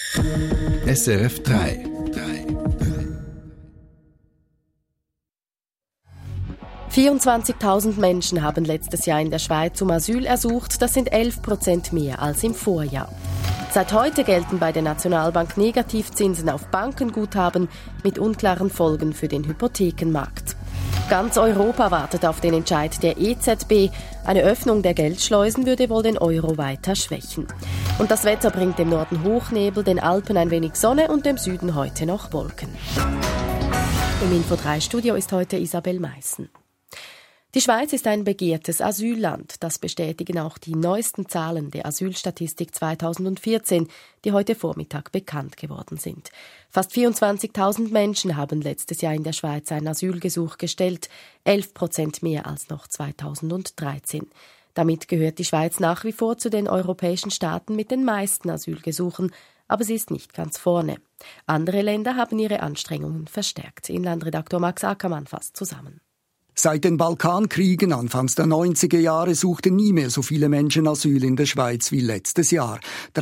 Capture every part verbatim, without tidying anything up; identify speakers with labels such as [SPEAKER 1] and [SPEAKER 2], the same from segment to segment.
[SPEAKER 1] S R F drei.
[SPEAKER 2] vierundzwanzigtausend Menschen haben letztes Jahr in der Schweiz um Asyl ersucht. Das sind elf Prozent mehr als im Vorjahr. Seit heute gelten bei der Nationalbank Negativzinsen auf Bankenguthaben mit unklaren Folgen für den Hypothekenmarkt. Ganz Europa wartet auf den Entscheid der E Z B. Eine Öffnung der Geldschleusen würde wohl den Euro weiter schwächen. Und das Wetter bringt dem Norden Hochnebel, den Alpen ein wenig Sonne und dem Süden heute noch Wolken. Im Info drei Studio ist heute Isabel Meissen. Die Schweiz ist ein begehrtes Asylland. Das bestätigen auch die neuesten Zahlen der Asylstatistik zweitausendvierzehn, die heute Vormittag bekannt geworden sind. Fast vierundzwanzigtausend Menschen haben letztes Jahr in der Schweiz ein Asylgesuch gestellt, elf Prozent mehr als noch zweitausenddreizehn. Damit gehört die Schweiz nach wie vor zu den europäischen Staaten mit den meisten Asylgesuchen, aber sie ist nicht ganz vorne. Andere Länder haben ihre Anstrengungen verstärkt. Inlandredaktor Max Ackermann fasst zusammen.
[SPEAKER 3] Seit den Balkankriegen Anfangs der neunziger Jahre suchten nie mehr so viele Menschen Asyl in der Schweiz wie letztes Jahr.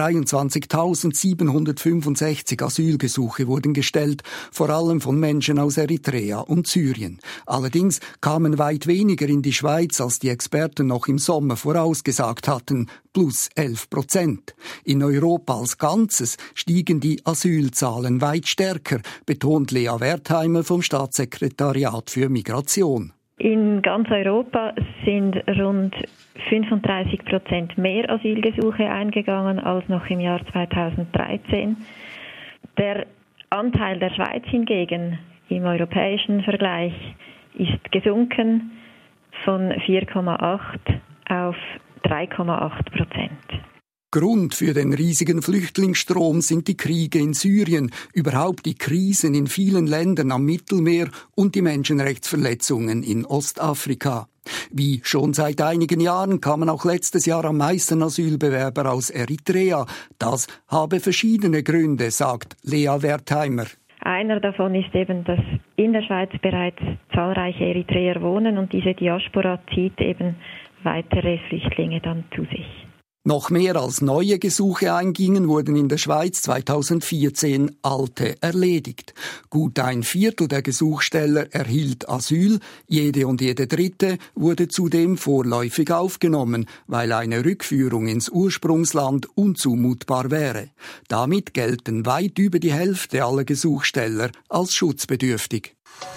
[SPEAKER 3] dreiundzwanzigtausendsiebenhundertfünfundsechzig Asylgesuche wurden gestellt, vor allem von Menschen aus Eritrea und Syrien. Allerdings kamen weit weniger in die Schweiz, als die Experten noch im Sommer vorausgesagt hatten, plus elf Prozent. In Europa als Ganzes stiegen die Asylzahlen weit stärker, betont Lea Wertheimer vom Staatssekretariat für Migration.
[SPEAKER 4] In ganz Europa sind rund fünfunddreißig Prozent mehr Asylgesuche eingegangen als noch im Jahr zweitausenddreizehn. Der Anteil der Schweiz hingegen im europäischen Vergleich ist gesunken von vier Komma acht auf drei Komma acht Prozent.
[SPEAKER 3] Grund für den riesigen Flüchtlingsstrom sind die Kriege in Syrien, überhaupt die Krisen in vielen Ländern am Mittelmeer und die Menschenrechtsverletzungen in Ostafrika. Wie schon seit einigen Jahren kamen auch letztes Jahr am meisten Asylbewerber aus Eritrea. Das habe verschiedene Gründe, sagt Lea Wertheimer.
[SPEAKER 4] Einer davon ist eben, dass in der Schweiz bereits zahlreiche Eritreer wohnen und diese Diaspora zieht eben weitere Flüchtlinge dann zu sich.
[SPEAKER 3] Noch mehr als neue Gesuche eingingen, wurden in der Schweiz zweitausendvierzehn alte erledigt. Gut ein Viertel der Gesuchsteller erhielt Asyl, jede und jede Dritte wurde zudem vorläufig aufgenommen, weil eine Rückführung ins Ursprungsland unzumutbar wäre. Damit gelten weit über die Hälfte aller Gesuchsteller als schutzbedürftig.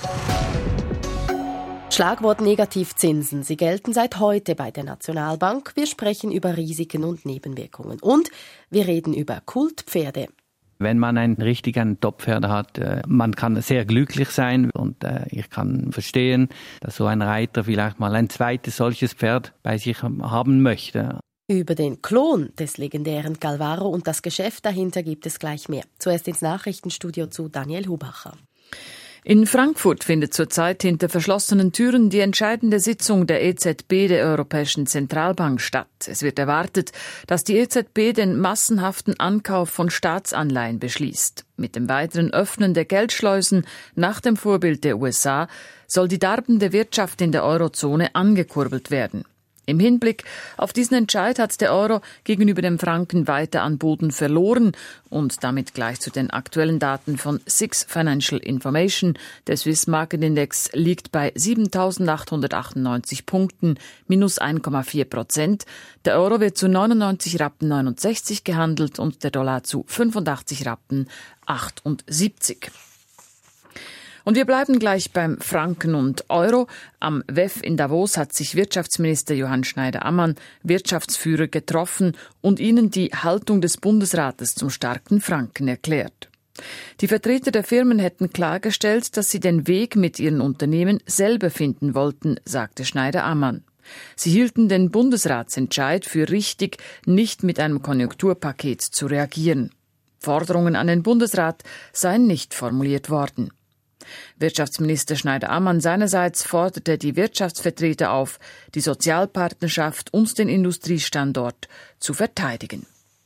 [SPEAKER 2] Schlagwort Negativzinsen. Sie gelten seit heute bei der Nationalbank. Wir sprechen über Risiken und Nebenwirkungen. Und wir reden über Kultpferde.
[SPEAKER 5] Wenn man einen richtigen Top-Pferd hat, man kann sehr glücklich sein und ich kann verstehen, dass so ein Reiter vielleicht mal ein zweites solches Pferd bei sich haben möchte.
[SPEAKER 2] Über den Klon des legendären Galvaro und das Geschäft dahinter gibt es gleich mehr. Zuerst ins Nachrichtenstudio zu Daniel Hubacher.
[SPEAKER 6] In Frankfurt findet zurzeit hinter verschlossenen Türen die entscheidende Sitzung der E Z B, der Europäischen Zentralbank, statt. Es wird erwartet, dass die E Z B den massenhaften Ankauf von Staatsanleihen beschließt. Mit dem weiteren Öffnen der Geldschleusen nach dem Vorbild der U S A soll die darbende Wirtschaft in der Eurozone angekurbelt werden. Im Hinblick auf diesen Entscheid hat der Euro gegenüber dem Franken weiter an Boden verloren und damit gleich zu den aktuellen Daten von Six Financial Information. Der Swiss Market Index liegt bei siebentausendachthundertachtundneunzig Punkten, minus eins Komma vier Prozent. Der Euro wird zu neunundneunzig Rappen neunundsechzig gehandelt und der Dollar zu fünfundachtzig Rappen achtundsiebzig. Und wir bleiben gleich beim Franken und Euro. Am W E F in Davos hat sich Wirtschaftsminister Johann Schneider-Ammann Wirtschaftsführer getroffen und ihnen die Haltung des Bundesrates zum starken Franken erklärt. Die Vertreter der Firmen hätten klargestellt, dass sie den Weg mit ihren Unternehmen selber finden wollten, sagte Schneider-Ammann. Sie hielten den Bundesratsentscheid für richtig, nicht mit einem Konjunkturpaket zu reagieren. Forderungen an den Bundesrat seien nicht formuliert worden. Wirtschaftsminister Schneider-Ammann seinerseits forderte die Wirtschaftsvertreter auf, die Sozialpartnerschaft und den Industriestandort zu verteidigen.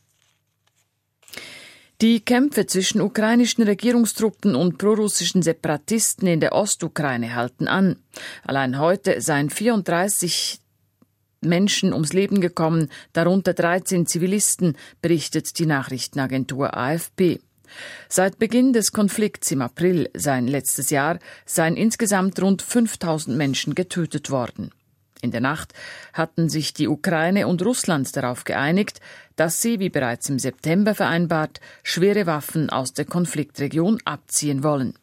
[SPEAKER 6] Die Kämpfe zwischen ukrainischen Regierungstruppen und prorussischen Separatisten in der Ostukraine halten an. Allein heute seien vierunddreißig Menschen ums Leben gekommen, darunter dreizehn Zivilisten, berichtet die Nachrichtenagentur A F P. Seit Beginn des Konflikts im April sein letztes Jahr seien insgesamt rund fünftausend Menschen getötet worden. In der Nacht hatten sich die Ukraine und Russland darauf geeinigt, dass sie, wie bereits im September vereinbart, schwere Waffen aus der Konfliktregion abziehen wollen.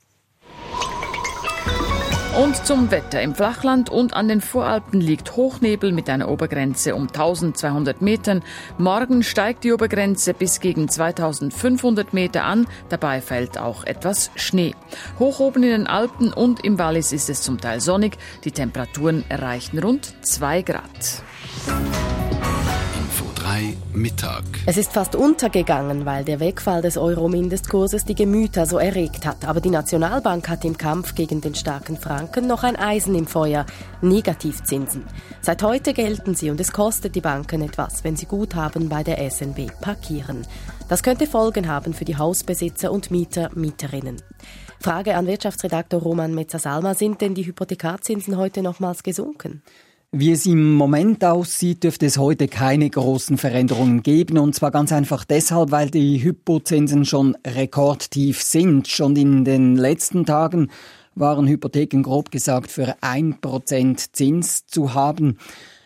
[SPEAKER 6] Und zum Wetter. Im Flachland und an den Voralpen liegt Hochnebel mit einer Obergrenze um eintausendzweihundert Metern. Morgen steigt die Obergrenze bis gegen zweitausendfünfhundert Meter an. Dabei fällt auch etwas Schnee. Hoch oben in den Alpen und im Wallis ist es zum Teil sonnig. Die Temperaturen erreichen rund zwei Grad.
[SPEAKER 1] Mittag.
[SPEAKER 2] Es ist fast untergegangen, weil der Wegfall des Euro-Mindestkurses die Gemüter so erregt hat. Aber die Nationalbank hat im Kampf gegen den starken Franken noch ein Eisen im Feuer: Negativzinsen. Seit heute gelten sie und es kostet die Banken etwas, wenn sie Guthaben bei der S N B parkieren. Das könnte Folgen haben für die Hausbesitzer und Mieter, Mieterinnen. Frage an Wirtschaftsredaktor Roman Metzer-Salma: Sind denn die Hypothekarzinsen heute nochmals gesunken?
[SPEAKER 7] Wie es im Moment aussieht, dürfte es heute keine großen Veränderungen geben. Und zwar ganz einfach deshalb, weil die Hypozinsen schon rekordtief sind. Schon in den letzten Tagen waren Hypotheken grob gesagt für ein Prozent Zins zu haben.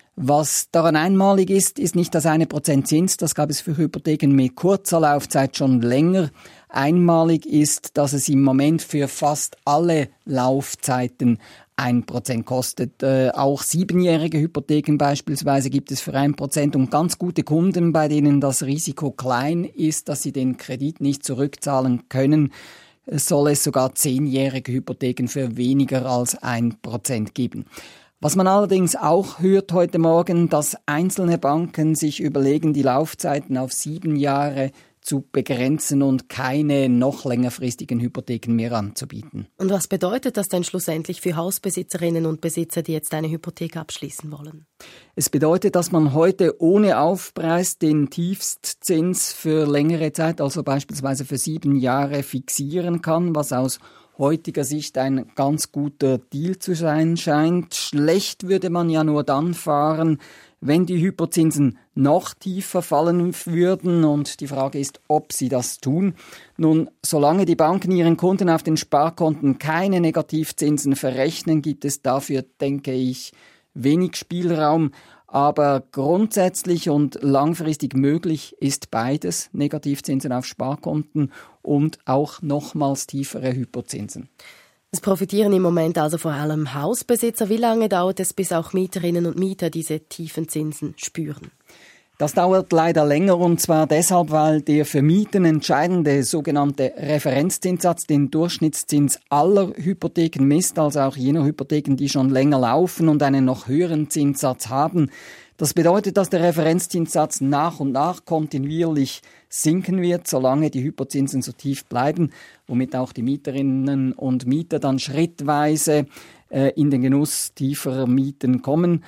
[SPEAKER 7] Was daran einmalig ist, ist nicht das eine Prozent Zins. Das gab es für Hypotheken mit kurzer Laufzeit schon länger. Einmalig ist, dass es im Moment für fast alle Laufzeiten ein Prozent kostet. Äh, auch siebenjährige Hypotheken beispielsweise gibt es für ein Prozent und ganz gute Kunden, bei denen das Risiko klein ist, dass sie den Kredit nicht zurückzahlen können, soll es sogar zehnjährige Hypotheken für weniger als ein Prozent geben. Was man allerdings auch hört heute Morgen, dass einzelne Banken sich überlegen, die Laufzeiten auf sieben Jahre zu begrenzen und keine noch längerfristigen Hypotheken mehr anzubieten.
[SPEAKER 2] Und was bedeutet das denn schlussendlich für Hausbesitzerinnen und Besitzer, die jetzt eine Hypothek abschließen wollen?
[SPEAKER 7] Es bedeutet, dass man heute ohne Aufpreis den Tiefstzins für längere Zeit, also beispielsweise für sieben Jahre, fixieren kann, was aus heutiger Sicht ein ganz guter Deal zu sein scheint. Schlecht würde man ja nur dann fahren, wenn die Hypozinsen noch tiefer fallen würden. Und die Frage ist, ob sie das tun. Nun, solange die Banken ihren Kunden auf den Sparkonten keine Negativzinsen verrechnen, gibt es dafür, denke ich, wenig Spielraum. Aber grundsätzlich und langfristig möglich ist beides: Negativzinsen auf Sparkonten und auch nochmals tiefere Hypozinsen.
[SPEAKER 2] Es profitieren im Moment also vor allem Hausbesitzer. Wie lange dauert es, bis auch Mieterinnen und Mieter diese tiefen Zinsen spüren?
[SPEAKER 7] Das dauert leider länger, und zwar deshalb, weil der für Mieten entscheidende sogenannte Referenzzinssatz den Durchschnittszins aller Hypotheken misst, also auch jener Hypotheken, die schon länger laufen und einen noch höheren Zinssatz haben. Das bedeutet, dass der Referenzzinssatz nach und nach kontinuierlich sinken wird, solange die Hypozinsen so tief bleiben, womit auch die Mieterinnen und Mieter dann schrittweise äh, in den Genuss tieferer Mieten kommen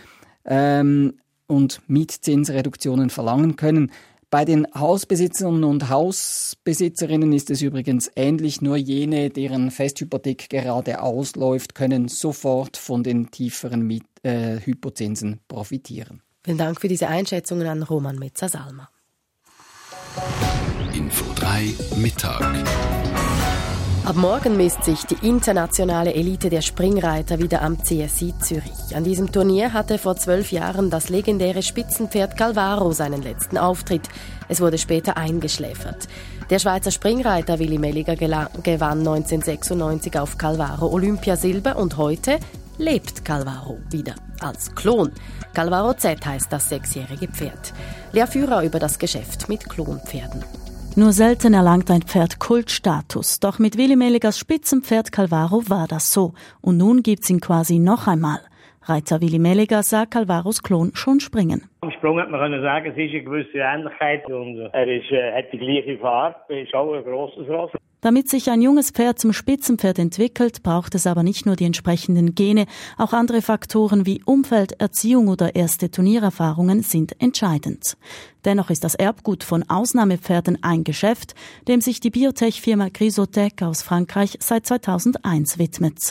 [SPEAKER 7] ähm, und Mietzinsreduktionen verlangen können. Bei den Hausbesitzern und Hausbesitzerinnen ist es übrigens ähnlich, nur jene, deren Festhypothek gerade ausläuft, können sofort von den tieferen Miet- äh, Hypozinsen profitieren.
[SPEAKER 2] Vielen Dank für diese Einschätzungen an Roman Metzer-Salma.
[SPEAKER 1] Info drei Mittag.
[SPEAKER 2] Ab morgen misst sich die internationale Elite der Springreiter wieder am C S I Zürich. An diesem Turnier hatte vor zwölf Jahren das legendäre Spitzenpferd Calvaro seinen letzten Auftritt. Es wurde später eingeschläfert. Der Schweizer Springreiter Willi Melliger gewann neunzehnhundertsechsundneunzig auf Calvaro Olympiasilber und heute lebt Calvaro wieder als Klon. Calvaro Z heißt das sechsjährige Pferd. Lea Führer über das Geschäft mit Klonpferden.
[SPEAKER 8] Nur selten erlangt ein Pferd Kultstatus. Doch mit Willi Melligers Spitzenpferd Calvaro war das so. Und nun gibt's ihn quasi noch einmal. Reiter Willi Melliger sah Calvaros Klon schon springen.
[SPEAKER 9] Am Sprung hat man können sagen, es ist eine gewisse Ähnlichkeit und er ist, äh, hat die gleiche Farbe, ist auch ein grosses Ross.
[SPEAKER 8] Damit sich ein junges Pferd zum Spitzenpferd entwickelt, braucht es aber nicht nur die entsprechenden Gene, auch andere Faktoren wie Umfeld, Erziehung oder erste Turniererfahrungen sind entscheidend. Dennoch ist das Erbgut von Ausnahmepferden ein Geschäft, dem sich die Biotech-Firma Grisotech aus Frankreich seit zweitausendeins widmet.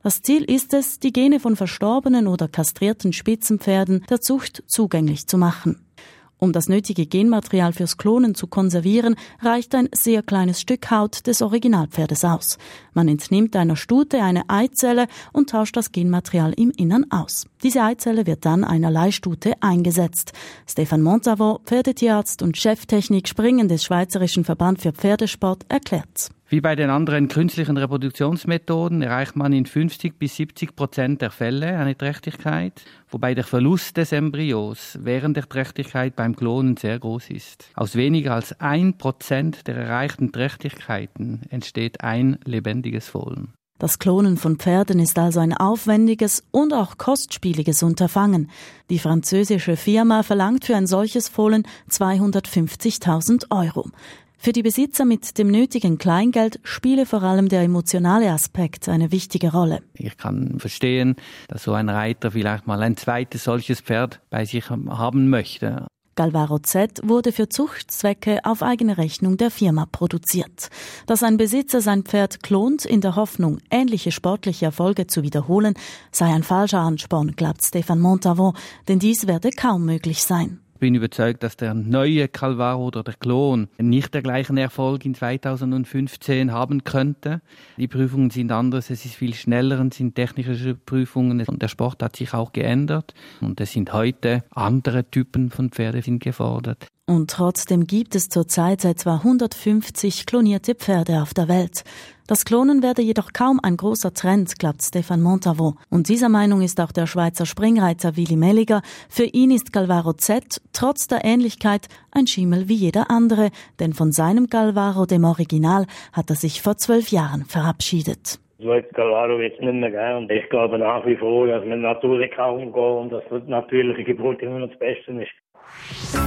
[SPEAKER 8] Das Ziel ist es, die Gene von verstorbenen oder kastrierten Spitzenpferden der Zucht zugänglich zu machen. Um das nötige Genmaterial fürs Klonen zu konservieren, reicht ein sehr kleines Stück Haut des Originalpferdes aus. Man entnimmt einer Stute eine Eizelle und tauscht das Genmaterial im Innern aus. Diese Eizelle wird dann einer Leihstute eingesetzt. Stefan Montavon, Pferdetierarzt und Cheftechnik Springen des Schweizerischen Verband für Pferdesport, erklärt.
[SPEAKER 5] Wie bei den anderen künstlichen Reproduktionsmethoden erreicht man in fünfzig bis siebzig Prozent der Fälle eine Trächtigkeit, wobei der Verlust des Embryos während der Trächtigkeit beim Klonen sehr groß ist. Aus weniger als ein Prozent der erreichten Trächtigkeiten entsteht ein lebendiges Fohlen.
[SPEAKER 8] Das Klonen von Pferden ist also ein aufwendiges und auch kostspieliges Unterfangen. Die französische Firma verlangt für ein solches Fohlen zweihundertfünfzigtausend Euro. Für die Besitzer mit dem nötigen Kleingeld spiele vor allem der emotionale Aspekt eine wichtige Rolle.
[SPEAKER 5] Ich kann verstehen, dass so ein Reiter vielleicht mal ein zweites solches Pferd bei sich haben möchte.
[SPEAKER 8] Galvaro Z wurde für Zuchtzwecke auf eigene Rechnung der Firma produziert. Dass ein Besitzer sein Pferd klont, in der Hoffnung, ähnliche sportliche Erfolge zu wiederholen, sei ein falscher Ansporn, glaubt Stefan Montavon, denn dies werde kaum möglich sein.
[SPEAKER 5] Ich bin überzeugt, dass der neue Galvaro oder der Klon nicht der gleichen Erfolg in zweitausendfünfzehn haben könnte. Die Prüfungen sind anders, es ist viel schneller, es sind technische Prüfungen und der Sport hat sich auch geändert. Und es sind heute andere Typen von Pferden sind gefordert.
[SPEAKER 8] Und trotzdem gibt es zurzeit etwa hundertfünfzig klonierte Pferde auf der Welt. Das Klonen werde jedoch kaum ein großer Trend, glaubt Stefan Montavon. Und dieser Meinung ist auch der Schweizer Springreiter Willi Melliger. Für ihn ist Galvaro Z trotz der Ähnlichkeit ein Schimmel wie jeder andere, denn von seinem Galvaro, dem Original, hat er sich vor zwölf Jahren verabschiedet.
[SPEAKER 9] So etwas Galvaro wird es nicht mehr geben und ich glaube nach wie vor, dass man natürlich kann umgehen und dass die natürliche Geburt immer noch das Beste ist.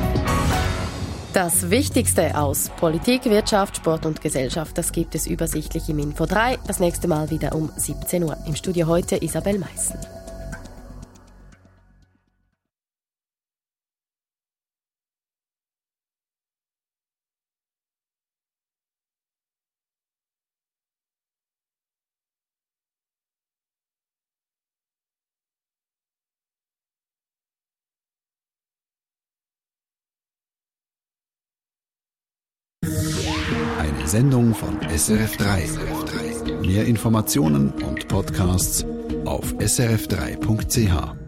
[SPEAKER 2] Das Wichtigste aus Politik, Wirtschaft, Sport und Gesellschaft, das gibt es übersichtlich im Info drei. Das nächste Mal wieder um siebzehn Uhr. Im Studio heute Isabel Meissen.
[SPEAKER 1] Eine Sendung von S R F drei. Mehr Informationen und Podcasts auf s r f drei punkt c h.